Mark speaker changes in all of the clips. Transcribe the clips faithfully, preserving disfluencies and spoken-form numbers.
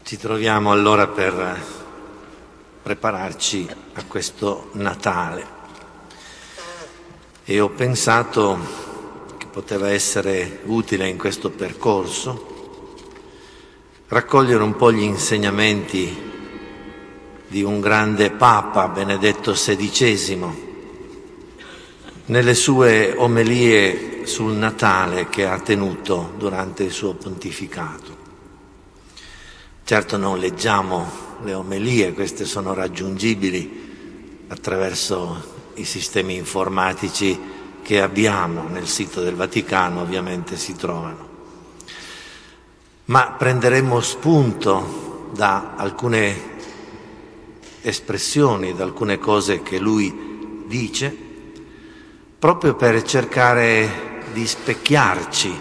Speaker 1: Ci troviamo allora per prepararci a questo Natale e ho pensato che poteva essere utile in questo percorso raccogliere un po' gli insegnamenti di un grande Papa, Benedetto sedicesimo, nelle sue omelie sul Natale che ha tenuto durante il suo pontificato. Certo non leggiamo le omelie, queste sono raggiungibili attraverso i sistemi informatici che abbiamo nel sito del Vaticano, ovviamente si trovano. Ma prenderemo spunto da alcune espressioni, da alcune cose che lui dice, proprio per cercare di specchiarci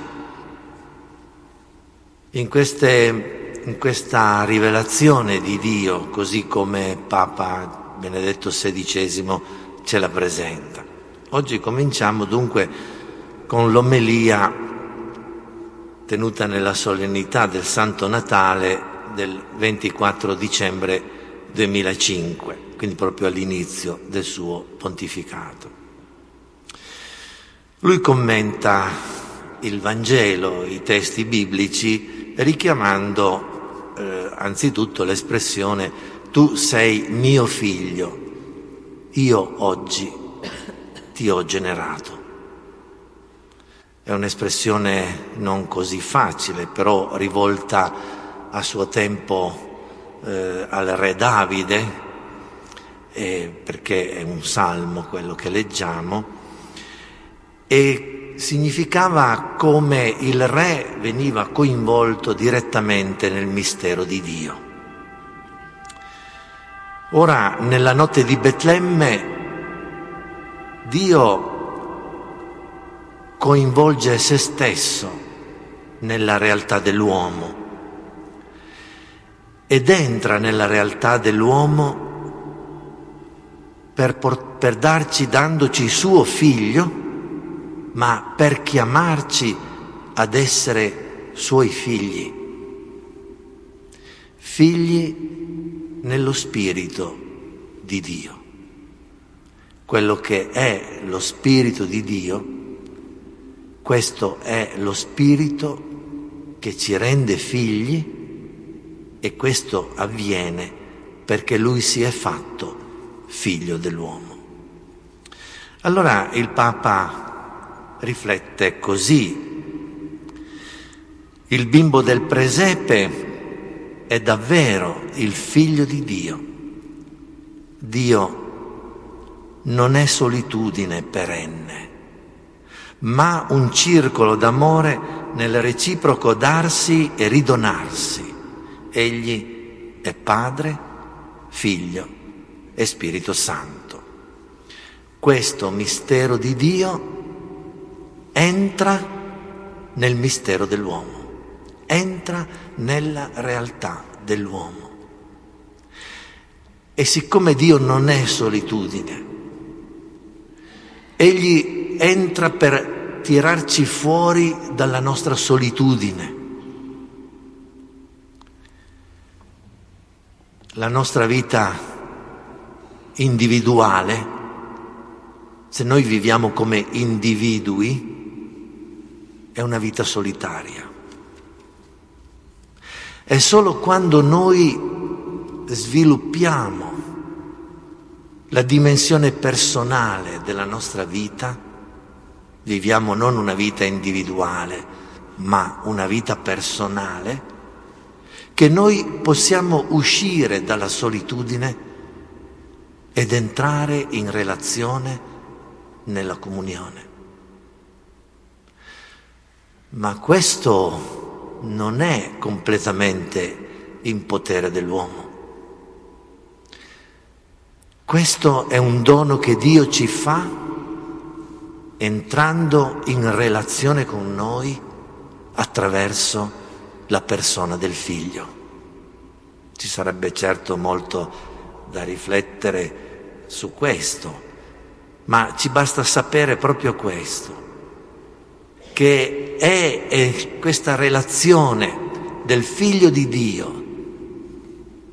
Speaker 1: in queste in questa rivelazione di Dio, così come Papa Benedetto sedicesimo ce la presenta. Oggi cominciamo dunque con l'omelia tenuta nella solennità del Santo Natale del ventiquattro dicembre duemilacinque, quindi proprio all'inizio del suo pontificato. Lui commenta il Vangelo, i testi biblici, richiamando Eh, anzitutto l'espressione tu sei mio figlio, io oggi ti ho generato. È un'espressione non così facile, però rivolta a suo tempo eh, al re Davide, eh, perché è un salmo quello che leggiamo, e significava come il re veniva coinvolto direttamente nel mistero di Dio. Ora, nella notte di Betlemme, Dio coinvolge se stesso nella realtà dell'uomo ed entra nella realtà dell'uomo per, per darci, dandoci suo figlio, ma per chiamarci ad essere suoi figli, figli nello spirito di Dio. Quello che è lo spirito di Dio, questo è lo spirito che ci rende figli e questo avviene perché Lui si è fatto figlio dell'uomo. Allora il Papa riflette così: il bimbo del presepe è davvero il figlio di Dio. Dio non è solitudine perenne, ma un circolo d'amore nel reciproco darsi e ridonarsi. Egli è Padre, Figlio e Spirito Santo. Questo mistero di Dio entra nel mistero dell'uomo, entra nella realtà dell'uomo. E siccome Dio non è solitudine, Egli entra per tirarci fuori dalla nostra solitudine. La nostra vita individuale, se noi viviamo come individui, è una vita solitaria. È solo quando noi sviluppiamo la dimensione personale della nostra vita, viviamo non una vita individuale, ma una vita personale, che noi possiamo uscire dalla solitudine ed entrare in relazione nella comunione. Ma questo non è completamente in potere dell'uomo. Questo è un dono che Dio ci fa entrando in relazione con noi attraverso la persona del Figlio. Ci sarebbe certo molto da riflettere su questo, ma ci basta sapere proprio questo, che è, è questa relazione del Figlio di Dio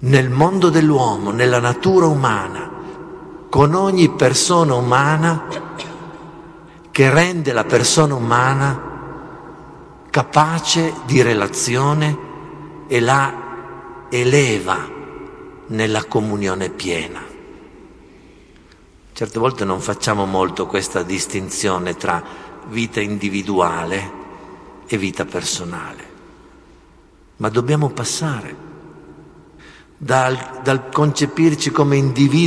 Speaker 1: nel mondo dell'uomo, nella natura umana, con ogni persona umana, che rende la persona umana capace di relazione e la eleva nella comunione piena. Certe volte non facciamo molto questa distinzione tra vita individuale e vita personale, ma dobbiamo passare dal, dal concepirci come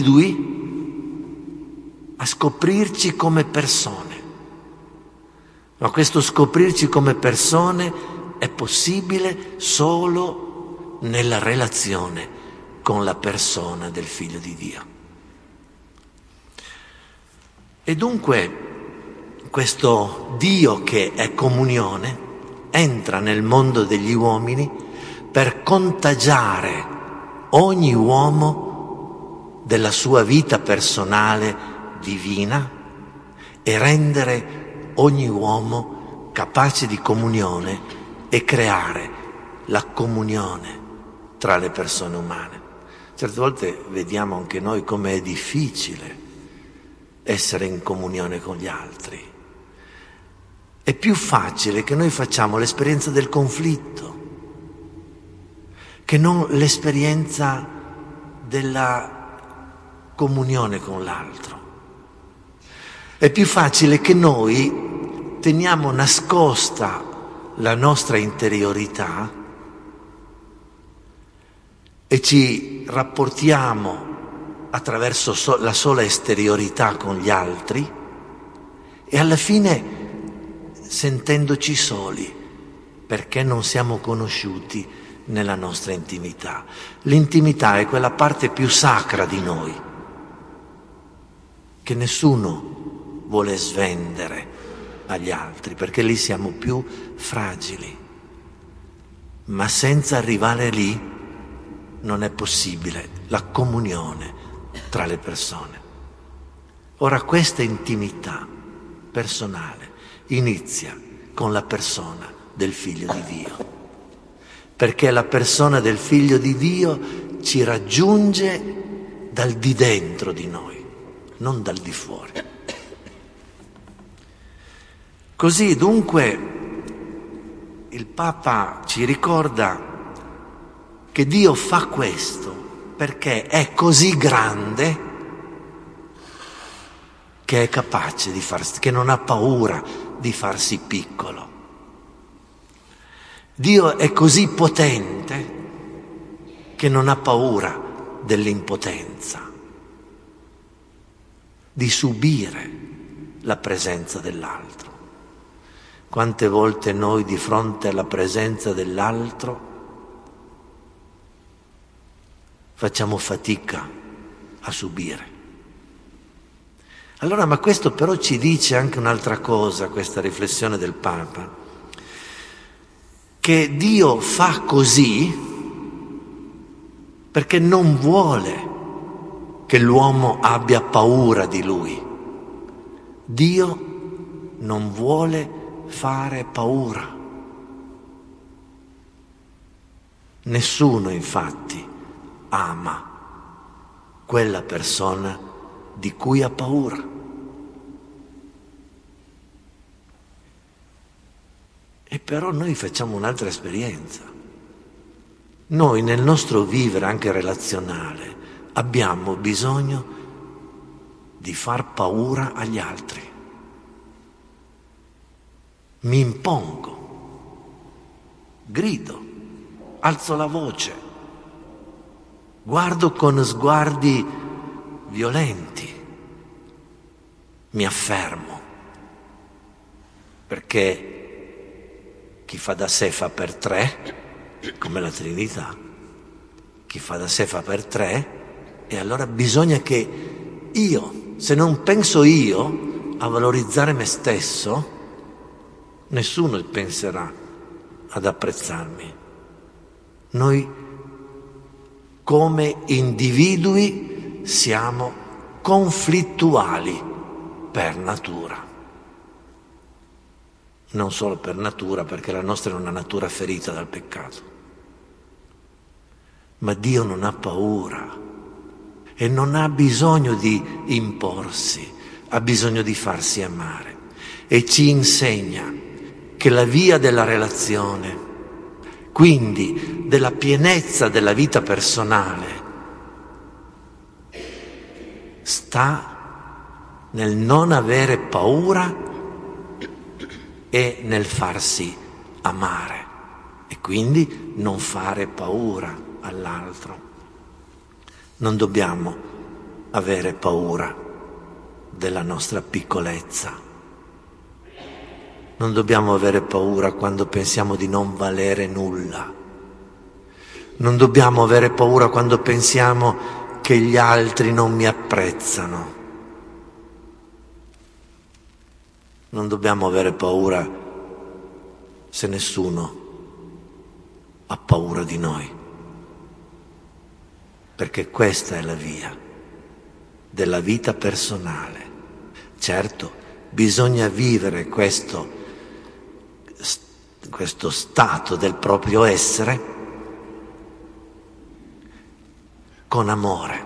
Speaker 1: individui a scoprirci come persone. Ma questo scoprirci come persone è possibile solo nella relazione con la persona del Figlio di Dio. E dunque questo Dio che è comunione entra nel mondo degli uomini per contagiare ogni uomo della sua vita personale divina e rendere ogni uomo capace di comunione e creare la comunione tra le persone umane. Certe volte vediamo anche noi come è difficile essere in comunione con gli altri. È più facile che noi facciamo l'esperienza del conflitto che non l'esperienza della comunione con l'altro. È più facile che noi teniamo nascosta la nostra interiorità e ci rapportiamo attraverso so- la sola esteriorità con gli altri e alla fine sentendoci soli perché non siamo conosciuti nella nostra intimità. L'intimità è quella parte più sacra di noi che nessuno vuole svendere agli altri, perché lì siamo più fragili. Ma senza arrivare lì non è possibile la comunione tra le persone. Ora questa intimità personale inizia con la persona del Figlio di Dio, perché la persona del Figlio di Dio ci raggiunge dal di dentro di noi, non dal di fuori. Così dunque il Papa ci ricorda che Dio fa questo perché è così grande che è capace di farsi, che non ha paura di farsi piccolo. Dio è così potente che non ha paura dell'impotenza, di subire la presenza dell'altro. Quante volte noi di fronte alla presenza dell'altro facciamo fatica a subire. Allora, ma questo però ci dice anche un'altra cosa, questa riflessione del Papa, che Dio fa così perché non vuole che l'uomo abbia paura di Lui. Dio non vuole fare paura. Nessuno, infatti, ama quella persona di cui ha paura. E però noi facciamo un'altra esperienza. Noi nel nostro vivere anche relazionale abbiamo bisogno di far paura agli altri. Mi impongo, grido, alzo la voce, guardo con sguardi violenti, mi affermo, perché chi fa da sé fa per tre, come la Trinità, chi fa da sé fa per tre, e allora bisogna che io, se non penso io a valorizzare me stesso, nessuno penserà ad apprezzarmi. Noi come individui siamo conflittuali per natura. Non solo per natura, perché la nostra è una natura ferita dal peccato, Ma Dio non ha paura e non ha bisogno di imporsi, ha bisogno di farsi amare. E ci insegna che la via della relazione, quindi della pienezza della vita personale, sta nel non avere paura e nel farsi amare, e quindi non fare paura all'altro. Non dobbiamo avere paura della nostra piccolezza. Non dobbiamo avere paura quando pensiamo di non valere nulla. Non dobbiamo avere paura quando pensiamo che gli altri non mi apprezzano. Non dobbiamo avere paura se nessuno ha paura di noi, perché questa è la via della vita personale. Certo, bisogna vivere questo, questo stato del proprio essere con amore.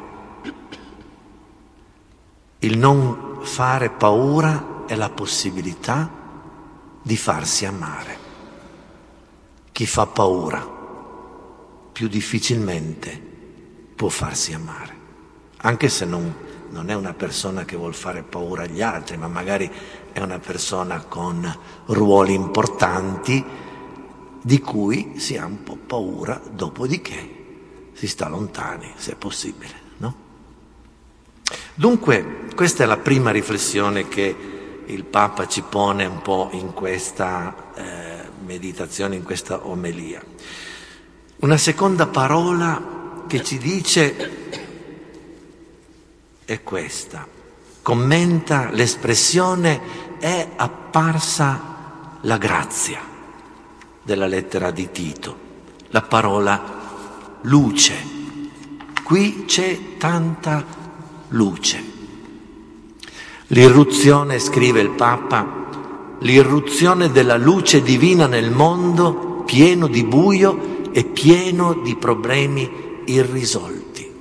Speaker 1: Il non fare paura è la possibilità di farsi amare. Chi fa paura più difficilmente può farsi amare, anche se non, non è una persona che vuol fare paura agli altri, ma magari è una persona con ruoli importanti di cui si ha un po' paura, dopodiché si sta lontani, se è possibile, no? Dunque, questa è la prima riflessione che il Papa ci pone un po' in questa eh, meditazione, in questa omelia. Una seconda parola che ci dice è questa. Commenta l'espressione "è apparsa la grazia" della lettera di Tito, la parola luce. Qui c'è tanta luce. L'irruzione, scrive il Papa, l'irruzione della luce divina nel mondo pieno di buio e pieno di problemi irrisolti.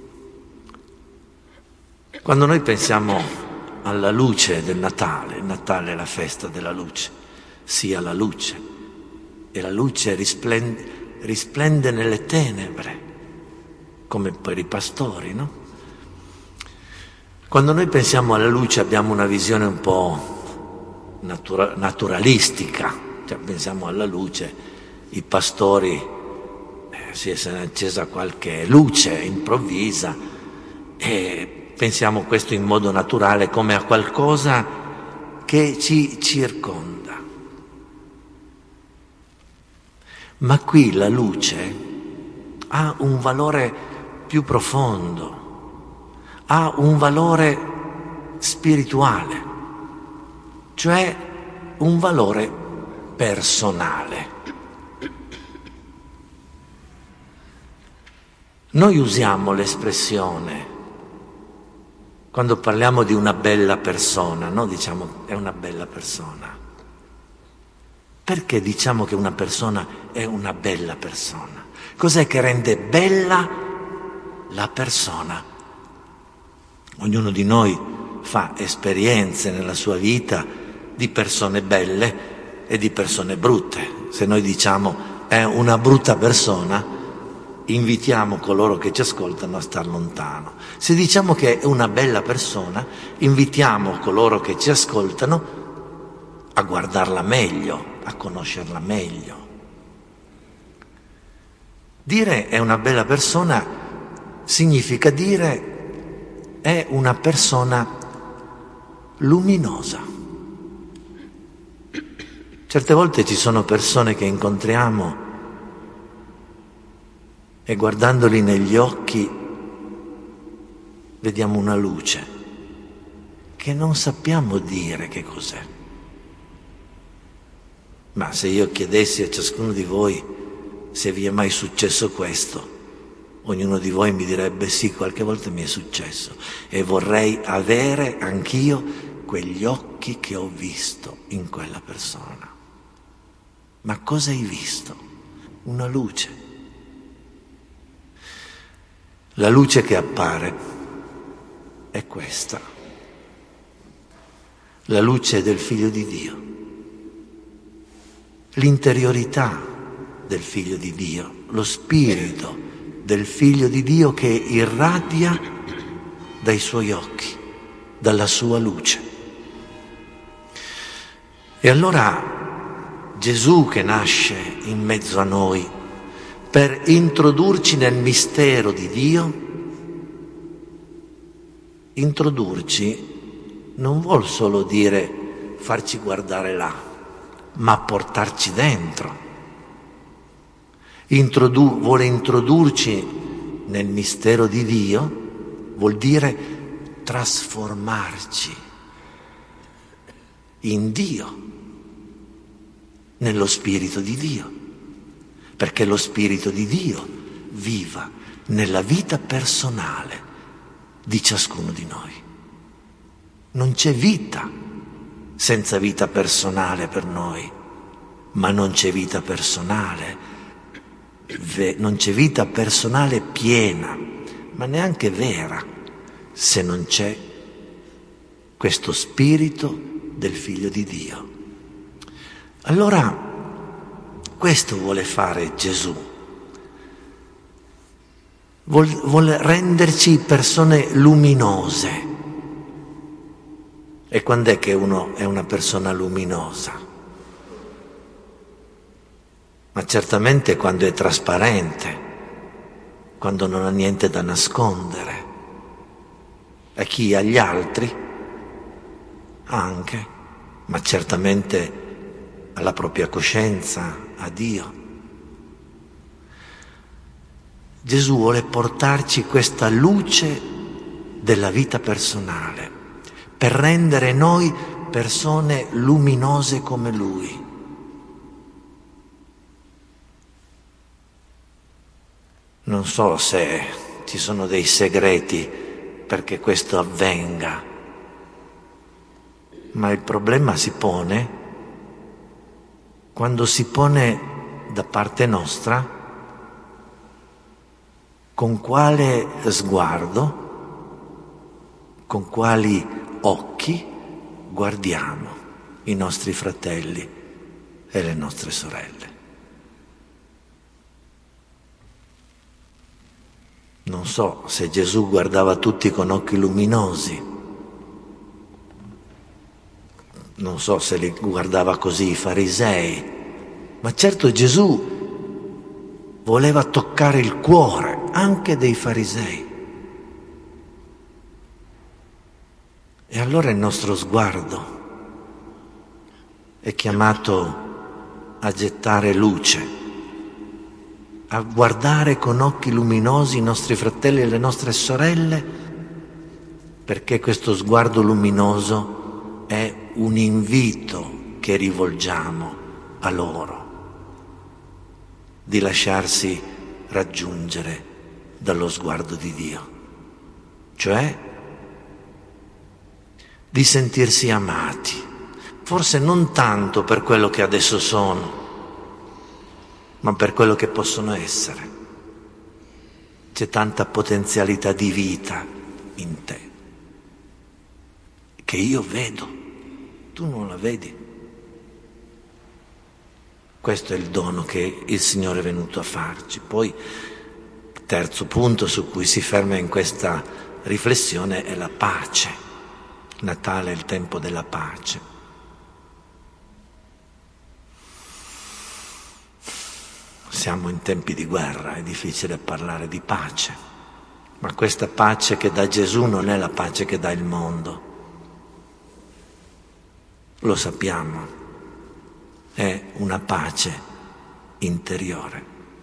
Speaker 1: Quando noi pensiamo alla luce del Natale, il Natale è la festa della luce, sia la luce, e la luce risplende risplende nelle tenebre, come per i pastori, no? Quando noi pensiamo alla luce abbiamo una visione un po' natura- naturalistica, cioè pensiamo alla luce, i pastori, eh, si è accesa qualche luce improvvisa e pensiamo questo in modo naturale come a qualcosa che ci circonda. Ma qui la luce ha un valore più profondo, ha un valore spirituale, cioè un valore personale. Noi usiamo l'espressione, quando parliamo di una bella persona, no? Diciamo è una bella persona. Perché diciamo che una persona è una bella persona? Cos'è che rende bella la persona? Ognuno di noi fa esperienze nella sua vita di persone belle e di persone brutte. Se noi diciamo è una brutta persona, invitiamo coloro che ci ascoltano a star lontano. Se diciamo che è una bella persona, invitiamo coloro che ci ascoltano a guardarla meglio, a conoscerla meglio. Dire è una bella persona significa dire è una persona luminosa. Certe volte ci sono persone che incontriamo e guardandoli negli occhi vediamo una luce che non sappiamo dire che cos'è. Ma se io chiedessi a ciascuno di voi se vi è mai successo questo, ognuno di voi mi direbbe sì, qualche volta mi è successo e vorrei avere anch'io quegli occhi che ho visto in quella persona. Ma cosa hai visto? Una luce. La luce che appare è questa, la luce del Figlio di Dio, l'interiorità del Figlio di Dio, lo spirito del Figlio di Dio che irradia dai suoi occhi, dalla sua luce. E allora Gesù che nasce in mezzo a noi per introdurci nel mistero di Dio, introdurci non vuol solo dire farci guardare là, ma portarci dentro. Introdu- vuole introdurci nel mistero di Dio, vuol dire trasformarci in Dio, nello Spirito di Dio, perché lo Spirito di Dio viva nella vita personale di ciascuno di noi. Non c'è vita senza vita personale per noi, ma non c'è vita personale, non c'è vita personale piena, ma neanche vera, se non c'è questo Spirito del Figlio di Dio. Allora, questo vuole fare Gesù. Vuol, vuole renderci persone luminose. E quando è che uno è una persona luminosa? Ma certamente quando è trasparente, quando non ha niente da nascondere. A chi? Agli altri? Anche, ma certamente alla propria coscienza, a Dio. Gesù vuole portarci questa luce della vita personale per rendere noi persone luminose come Lui. Non so se ci sono dei segreti perché questo avvenga, ma il problema si pone quando si pone da parte nostra con quale sguardo, con quali occhi guardiamo i nostri fratelli e le nostre sorelle. Non so se Gesù guardava tutti con occhi luminosi, non so se li guardava così i farisei, ma certo Gesù voleva toccare il cuore anche dei farisei. E allora il nostro sguardo è chiamato a gettare luce, a guardare con occhi luminosi i nostri fratelli e le nostre sorelle, perché questo sguardo luminoso è un invito che rivolgiamo a loro di lasciarsi raggiungere dallo sguardo di Dio, cioè di sentirsi amati, forse non tanto per quello che adesso sono, ma per quello che possono essere. C'è tanta potenzialità di vita in te che io vedo, tu non la vedi. Questo è il dono che il Signore è venuto a farci. Poi, il terzo punto su cui si ferma in questa riflessione è la pace. Natale è il tempo della pace. Siamo in tempi di guerra, è difficile parlare di pace, ma questa pace che dà Gesù non è la pace che dà il mondo. Lo sappiamo, è una pace interiore.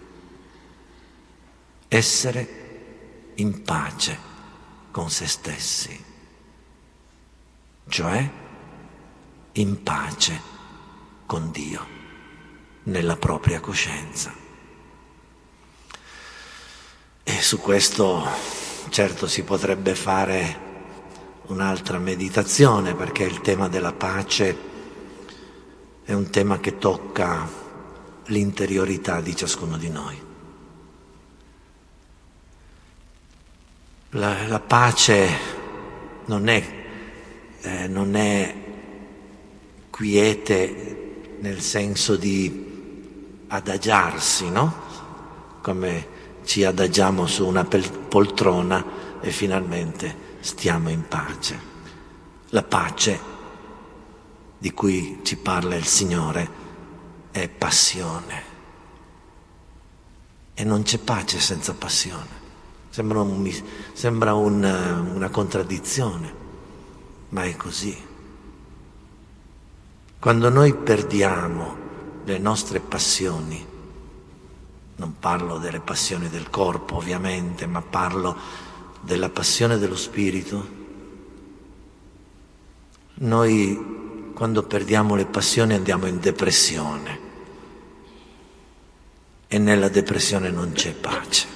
Speaker 1: Essere in pace con se stessi, cioè in pace con Dio, nella propria coscienza. E su questo certo si potrebbe fare un'altra meditazione, perché il tema della pace è un tema che tocca l'interiorità di ciascuno di noi. La, la pace non è, eh, non è quiete nel senso di adagiarsi, no? Come ci adagiamo su una poltrona e finalmente stiamo in pace. La pace di cui ci parla il Signore è passione. E non c'è pace senza passione. Sembra, un, sembra una, una contraddizione, ma è così. Quando noi perdiamo le nostre passioni, non parlo delle passioni del corpo ovviamente, ma parlo della passione dello spirito, noi quando perdiamo le passioni andiamo in depressione e nella depressione non c'è pace.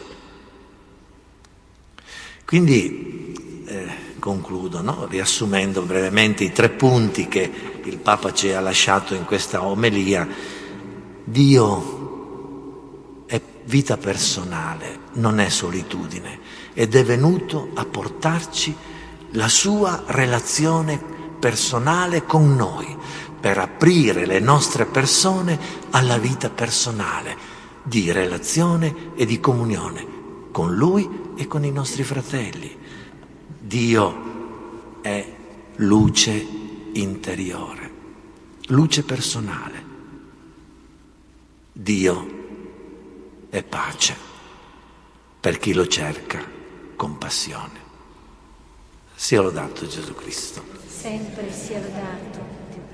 Speaker 1: Quindi eh, concludo, no? Riassumendo brevemente i tre punti che il Papa ci ha lasciato in questa omelia. Dio è vita personale, non è solitudine, ed è venuto a portarci la sua relazione personale con noi, per aprire le nostre persone alla vita personale, di relazione e di comunione con Lui e con i nostri fratelli. Dio è luce interiore, luce personale. Dio è pace per chi lo cerca con passione. Sia lodato Gesù Cristo.
Speaker 2: Sempre sia lodato.